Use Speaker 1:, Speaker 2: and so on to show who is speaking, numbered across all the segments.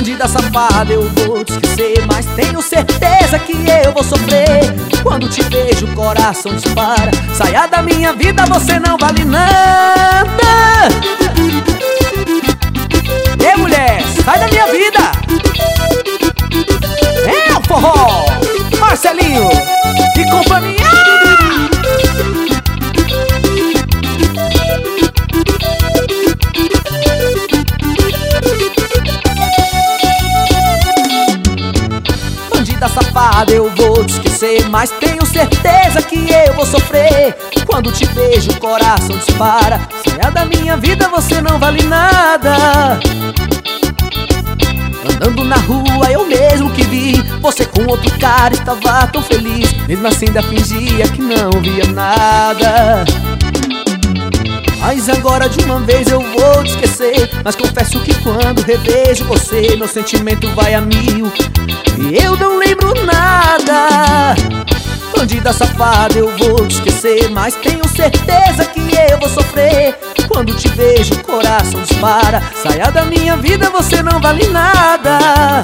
Speaker 1: Bandida safada, eu vou te esquecer, mas tenho certeza que eu vou sofrer. Quando te vejo, o coração dispara. Saia da minha vida, você não vale nada. Ei, mulher, sai da minha vida. É o forró, Marcelinho e companhia. Bandida safada, eu vou te esquecer, mas tenho certeza que eu vou sofrer. Quando te vejo, o coração dispara. Saia da minha vida, você não vale nada. Andando na rua, eu mesmo que vi você com outro cara, estava tão feliz. Mesmo assim ainda fingia que não via nada. Mas agora de uma vez eu vou te esquecer. Mas confesso que quando revejo você, meu sentimento vai a mil e eu não lembro nada. Bandida safada, eu vou te esquecer, mas tenho certeza que eu vou sofrer. Quando te vejo, o coração dispara. Saia da minha vida, você não vale nada.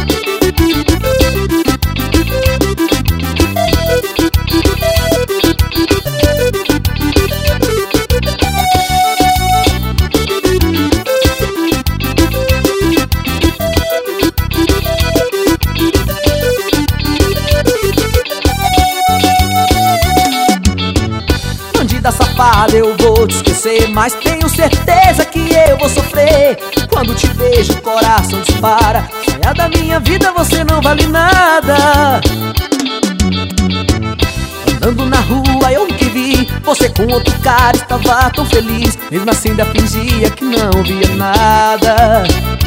Speaker 1: Bandida safada, eu vou te esquecer, mas tenho certeza que eu vou sofrer. Quando te vejo, o coração dispara. Saia da minha vida, você não vale nada. Andando na rua, eu que vi você com outro cara, estava tão feliz. Mesmo assim ainda fingia que não via nada.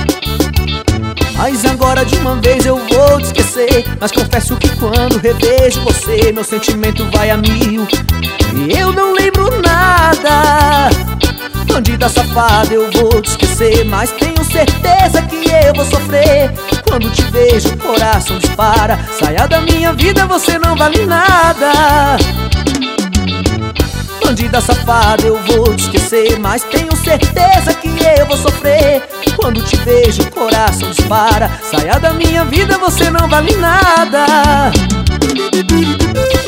Speaker 1: Mas agora de uma vez eu vou te esquecer. Mas confesso que quando revejo você, meu sentimento vai a mil e eu não lembro nada. Bandida safada, eu vou te esquecer, mas tenho certeza que eu vou sofrer. Quando te vejo, o coração dispara. Saia da minha vida, você não vale nada. Bandida safada, eu vou te esquecer, mas tenho certeza que eu vou sofrer. Quando te vejo, o coração dispara. Saia da minha vida, você não vale nada.